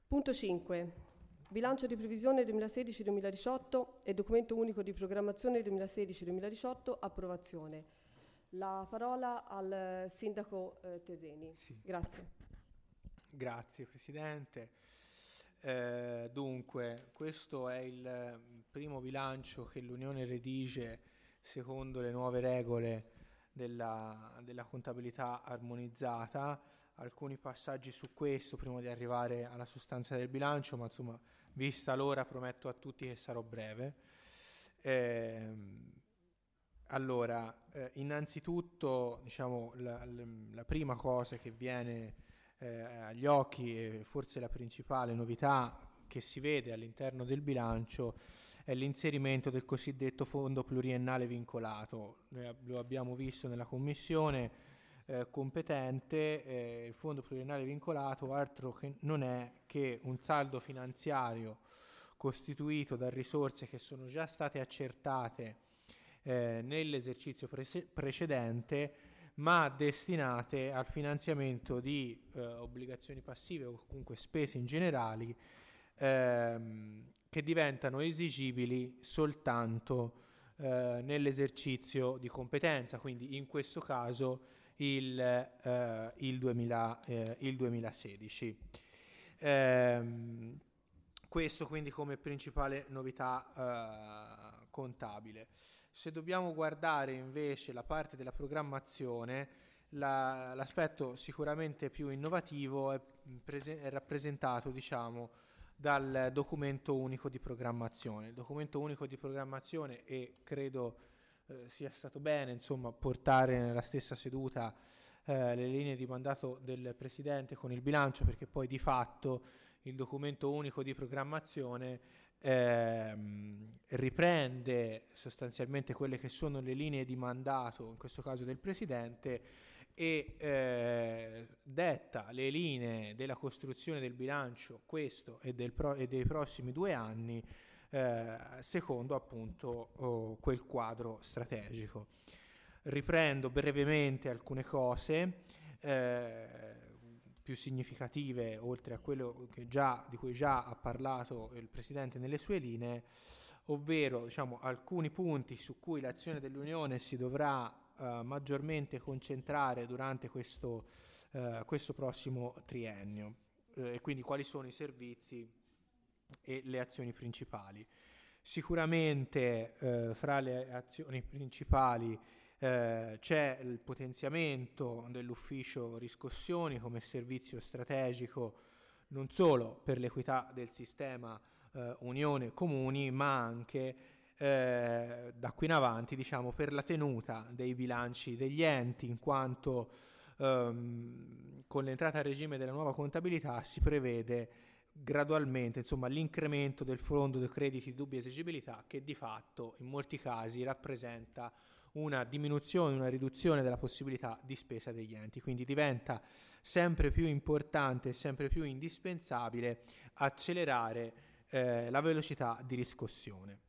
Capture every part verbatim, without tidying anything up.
Punto cinque. Bilancio di previsione duemilasedici duemiladiciotto e documento unico di programmazione duemilasedici duemiladiciotto, approvazione. La parola al sindaco eh, Terreni. Sì. Grazie. Grazie Presidente. Eh, dunque, questo è il primo bilancio che l'Unione redige secondo le nuove regole della, della contabilità armonizzata. Alcuni passaggi su questo prima di arrivare alla sostanza del bilancio, ma insomma, vista l'ora, prometto a tutti che sarò breve. Eh, allora, eh, innanzitutto, diciamo, la, la, la prima cosa che viene eh, agli occhi, e forse la principale novità che si vede all'interno del bilancio, è l'inserimento del cosiddetto fondo pluriennale vincolato. Noi lo abbiamo visto nella commissione eh, competente. Eh, il fondo pluriennale vincolato altro che non è che un saldo finanziario costituito da risorse che sono già state accertate eh, nell'esercizio pre- precedente, ma destinate al finanziamento di eh, obbligazioni passive o comunque spese in generali ehm, che diventano esigibili soltanto eh, nell'esercizio di competenza, quindi in questo caso il, eh, il, duemila, eh, il duemilasedici. Ehm, questo quindi come principale novità eh, contabile. Se dobbiamo guardare invece la parte della programmazione, la, l'aspetto sicuramente più innovativo è, prese- è rappresentato, diciamo, dal documento unico di programmazione. Il documento unico di programmazione, e credo eh, sia stato bene, insomma, portare nella stessa seduta eh, le linee di mandato del Presidente con il bilancio, perché poi di fatto il documento unico di programmazione ehm, riprende sostanzialmente quelle che sono le linee di mandato, in questo caso del Presidente, e eh, detta le linee della costruzione del bilancio, questo e, del pro- e dei prossimi due anni, eh, secondo appunto oh, quel quadro strategico. Riprendo brevemente alcune cose eh, più significative, oltre a quello che già, di cui già ha parlato il Presidente nelle sue linee, ovvero, diciamo, alcuni punti su cui l'azione dell'Unione si dovrà Uh, maggiormente concentrare durante questo, uh, questo prossimo triennio uh, e quindi quali sono i servizi e le azioni principali. Sicuramente uh, fra le azioni principali uh, c'è il potenziamento dell'ufficio riscossioni come servizio strategico non solo per l'equità del sistema uh, Unione Comuni, ma anche Eh, da qui in avanti, diciamo, per la tenuta dei bilanci degli enti, in quanto ehm, con l'entrata a regime della nuova contabilità si prevede gradualmente, insomma, l'incremento del fondo dei crediti di dubbia esigibilità, che di fatto in molti casi rappresenta una diminuzione, una riduzione della possibilità di spesa degli enti, quindi diventa sempre più importante e sempre più indispensabile accelerare eh, la velocità di riscossione.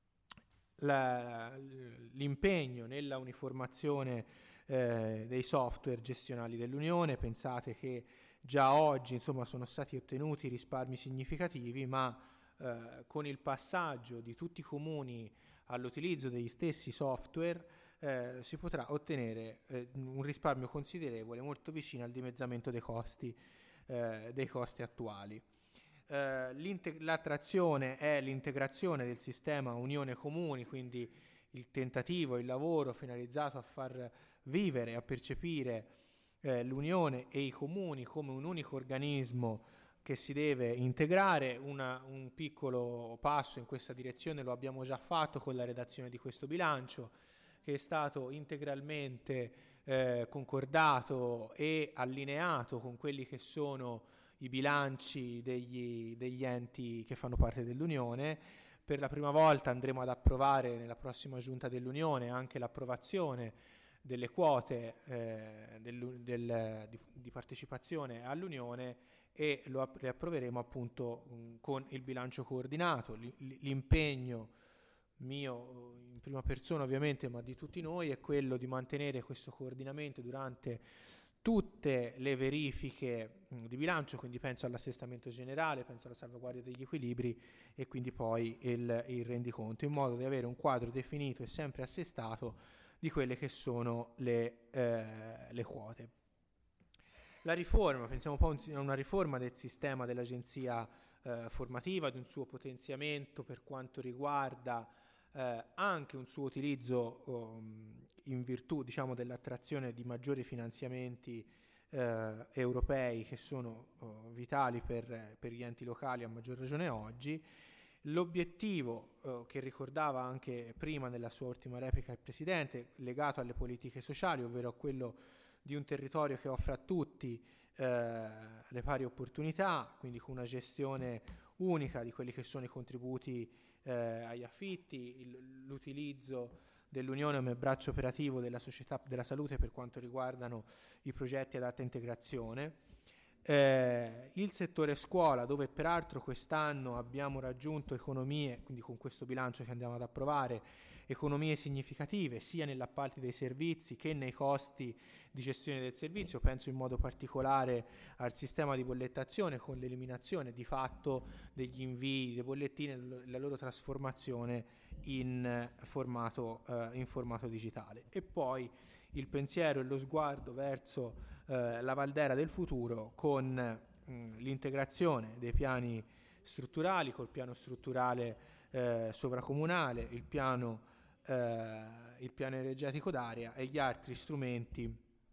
La, l'impegno nella uniformazione eh, dei software gestionali dell'Unione. Pensate che già oggi, insomma, sono stati ottenuti risparmi significativi, ma eh, con il passaggio di tutti i comuni all'utilizzo degli stessi software eh, si potrà ottenere eh, un risparmio considerevole, molto vicino al dimezzamento dei costi, eh, dei costi attuali. Uh, l'attrazione è l'integrazione del sistema Unione Comuni, quindi il tentativo, il lavoro finalizzato a far vivere, a percepire eh, l'Unione e i comuni come un unico organismo che si deve integrare. Una, un piccolo passo in questa direzione lo abbiamo già fatto con la redazione di questo bilancio, che è stato integralmente eh, concordato e allineato con quelli che sono i bilanci degli, degli enti che fanno parte dell'Unione. Per la prima volta andremo ad approvare nella prossima giunta dell'Unione anche l'approvazione delle quote eh, del, del, di, di partecipazione all'Unione, e lo le approveremo appunto um, con il bilancio coordinato. L, l'impegno mio in prima persona ovviamente, ma di tutti noi, è quello di mantenere questo coordinamento durante tutto tutte le verifiche mh, di bilancio, quindi penso all'assestamento generale, penso alla salvaguardia degli equilibri e quindi poi il, il rendiconto, in modo da avere un quadro definito e sempre assestato di quelle che sono le, eh, le quote. La riforma, pensiamo un po' a una riforma del sistema dell'agenzia eh, formativa, di un suo potenziamento per quanto riguarda eh, anche un suo utilizzo um, in virtù, diciamo, dell'attrazione di maggiori finanziamenti eh, europei che sono oh, vitali per, per gli enti locali, a maggior ragione oggi. L'obiettivo eh, che ricordava anche prima nella sua ultima replica il Presidente, legato alle politiche sociali, ovvero a quello di un territorio che offra a tutti eh, le pari opportunità, quindi con una gestione unica di quelli che sono i contributi eh, agli affitti, il, l'utilizzo dell'Unione come braccio operativo della società della salute per quanto riguardano i progetti ad alta integrazione. Eh, il settore scuola, dove peraltro quest'anno abbiamo raggiunto economie, quindi con questo bilancio che andiamo ad approvare, economie significative sia nell'appalti dei servizi che nei costi di gestione del servizio. Penso in modo particolare al sistema di bollettazione, con l'eliminazione di fatto degli invii dei bollettini e la loro trasformazione in formato, eh, in formato digitale. E poi il pensiero e lo sguardo verso eh, la Valdera del futuro, con mh, l'integrazione dei piani strutturali, col piano strutturale eh, sovracomunale, il piano, eh, il piano energetico d'area e gli altri strumenti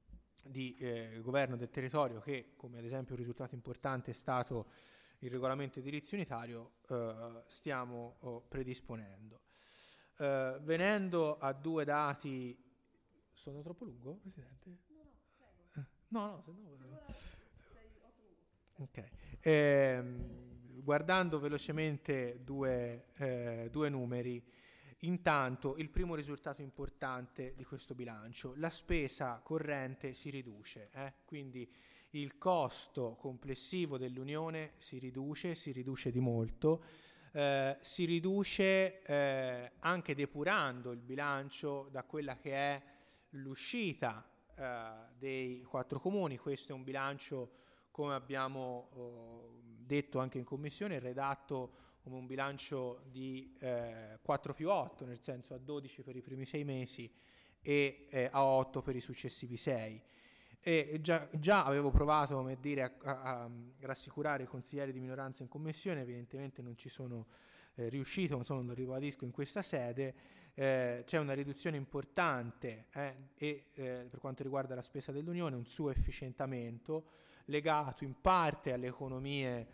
di eh, governo del territorio che, come ad esempio un risultato importante è stato il regolamento edilizio unitario, eh, stiamo oh, predisponendo. Eh, venendo a due dati. Sono troppo lungo, Presidente? No, no, prego. No, no, se no. Ok. Eh, guardando velocemente due, eh, due numeri, intanto il primo risultato importante di questo bilancio: la spesa corrente si riduce, eh? Quindi il costo complessivo dell'Unione si riduce, si riduce di molto. Eh, si riduce eh, anche depurando il bilancio da quella che è l'uscita eh, dei quattro comuni. Questo è un bilancio, come abbiamo oh, detto anche in commissione, redatto come un bilancio di eh, quattro più otto, nel senso a dodici per i primi sei mesi e eh, a otto per i successivi sei. E già, già avevo provato, come dire, a, a, a rassicurare i consiglieri di minoranza in commissione, evidentemente non ci sono eh, riuscito, insomma lo ribadisco in questa sede. Eh, c'è una riduzione importante eh, e eh, per quanto riguarda la spesa dell'Unione, un suo efficientamento legato in parte alle economie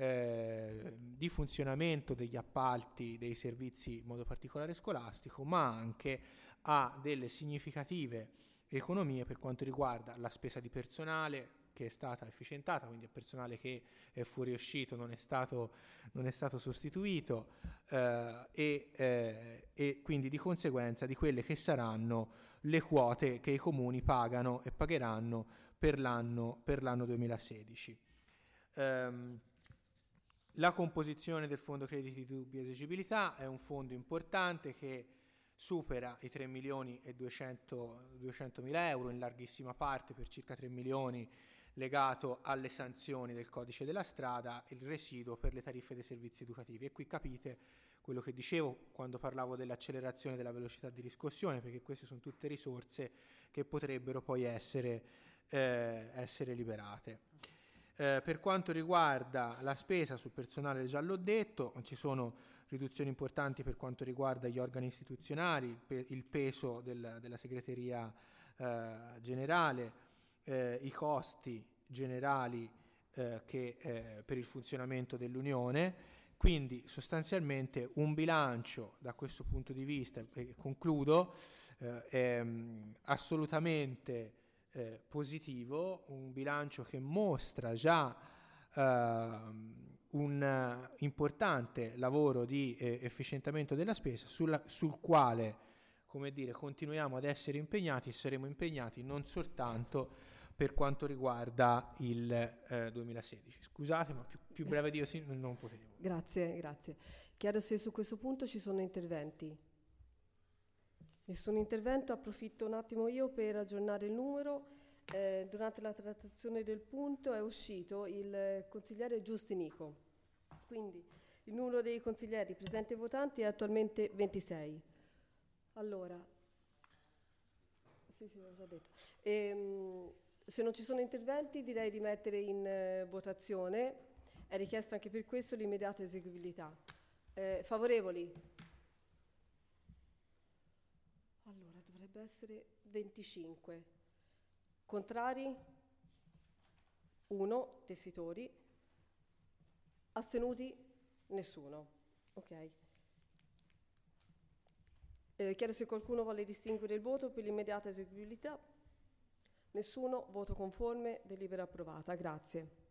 eh, di funzionamento degli appalti dei servizi, in modo particolare scolastico, ma anche a delle significative economie per quanto riguarda la spesa di personale, che è stata efficientata, quindi è personale che è fuoriuscito, non è stato, non è stato sostituito eh, e, eh, e quindi di conseguenza di quelle che saranno le quote che i comuni pagano e pagheranno per l'anno, per l'anno duemilasedici. Um, la composizione del fondo crediti di dubbia esigibilità è un fondo importante che supera i tre milioni e duecentomila euro, in larghissima parte, per circa tre milioni, legato alle sanzioni del codice della strada, il residuo per le tariffe dei servizi educativi. E qui capite quello che dicevo quando parlavo dell'accelerazione della velocità di riscossione, perché queste sono tutte risorse che potrebbero poi essere, eh, essere liberate. Eh, per quanto riguarda la spesa sul personale, già l'ho detto, ci sono riduzioni importanti per quanto riguarda gli organi istituzionali, il, pe- il peso del, della segreteria eh, generale, eh, i costi generali eh, che, eh, per il funzionamento dell'Unione. Quindi sostanzialmente un bilancio da questo punto di vista, e concludo, eh, è assolutamente eh, positivo, un bilancio che mostra già eh, un uh, importante lavoro di eh, efficientamento della spesa, sulla, sul quale, come dire, continuiamo ad essere impegnati e saremo impegnati non soltanto per quanto riguarda il eh, duemilasedici. Scusate, ma più, più breve di così non, non potevo. Grazie, grazie. Chiedo se su questo punto ci sono interventi. Nessun intervento, approfitto un attimo io per aggiornare il numero. Eh, durante la trattazione del punto è uscito il consigliere Giustinico. Quindi il numero dei consiglieri presenti e votanti è attualmente ventisei. Allora, sì, sì, l'ho già detto. Ehm, se non ci sono interventi, direi di mettere in eh, votazione. È richiesta anche per questo l'immediata eseguibilità. Eh, favorevoli? Allora, dovrebbe essere venticinque. Contrari? uno. Tessitori? Astenuti? Nessuno. Ok. Eh, chiedo se qualcuno vuole distinguere il voto per l'immediata eseguibilità. Nessuno. Voto conforme. Delibera approvata. Grazie.